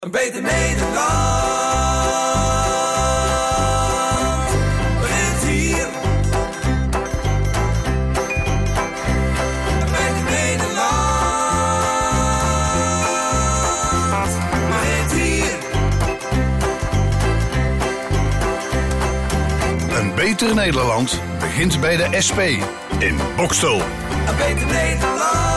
Een beter Nederland begint hier. Een beter Nederland begint hier. Een beter Nederland begint bij de SP in Boxtel. Een beter Nederland.